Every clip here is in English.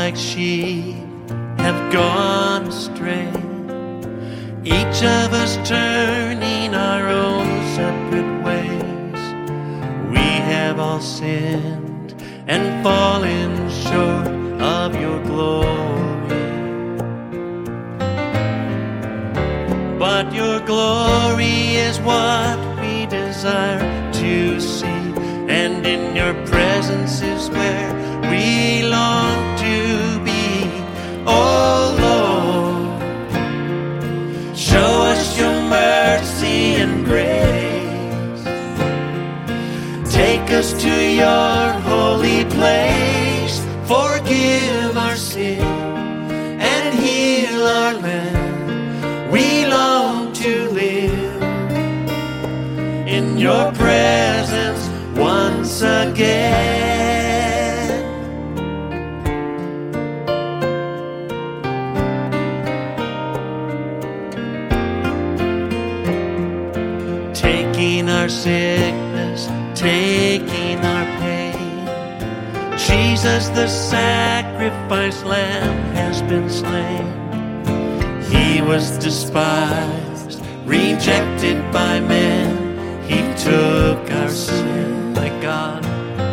like sheep have gone astray, each of us turning our own separate ways. We have all sinned and fallen short of your glory. But your glory is what we desire to see, and in your presence is where we long to be. Oh Lord, show us your mercy and grace. Take us to your holy place. Forgive our sin and heal our land. We long to live in your presence once again. Taking our sickness, taking our pain, Jesus the sacrifice lamb has been slain. He was despised, rejected by men. He took our sin, my God.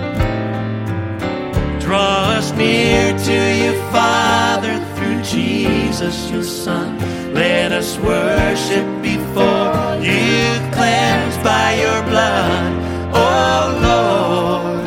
Draw us near to you, Father, through Jesus, your Son. Let us worship before you, cleansed by your blood. Oh Lord,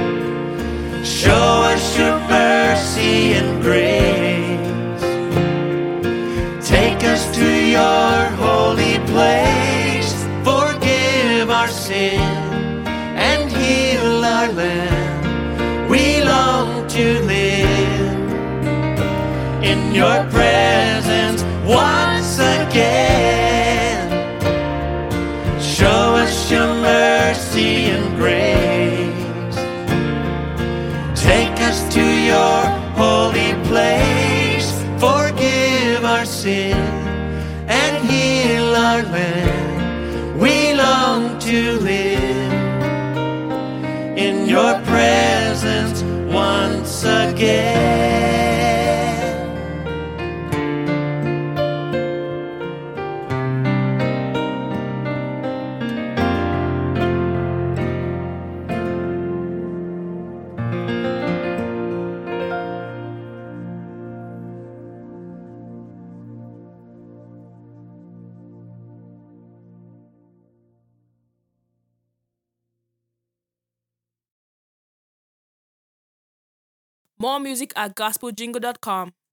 show us your mercy and grace. Take us to your holy place. Forgive our sin and heal our land. We long to live in your presence once again. Show us your mercy and grace. Take us to your holy place. Forgive our sin and heal our land. We long to live in your presence once again. More music at gospeljingle.com.